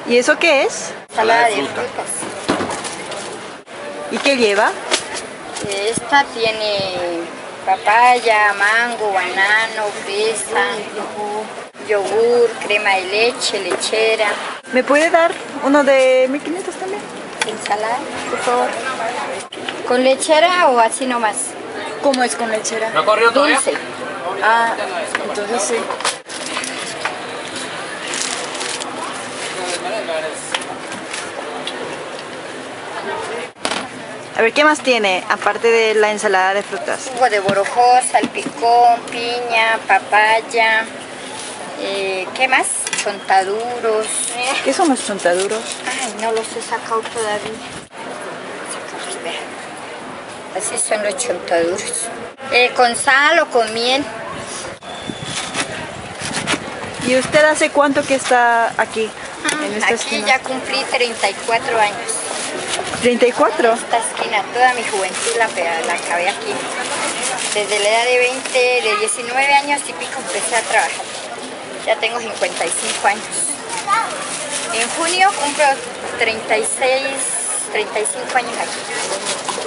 ¿Y eso qué es? Ensalada de frutas. ¿Y qué lleva? Esta tiene papaya, mango, banano, fresa, yogur, crema de leche, lechera. ¿Me puede dar uno de 1500 también? Ensalada, por favor. ¿Con lechera o así nomás? ¿Cómo es con lechera? ¿No corrió todavía? Dulce. Ah, entonces sí. A ver, ¿qué más tiene aparte de la ensalada de frutas? Jugo de borojó, salpicón, piña, papaya. ¿Qué más? Chontaduros. ¿Qué son los chontaduros? Ay, no los he sacado todavía. Así son los chontaduros. Con sal o con miel. ¿Y usted hace cuánto que está aquí? En esta Aquí esquina. ya cumplí 34 años. ¿34? Esta esquina, toda mi juventud la acabé aquí. Desde la edad de 19 años y pico empecé a trabajar. Ya tengo 55 años. En junio cumplo 35 años aquí.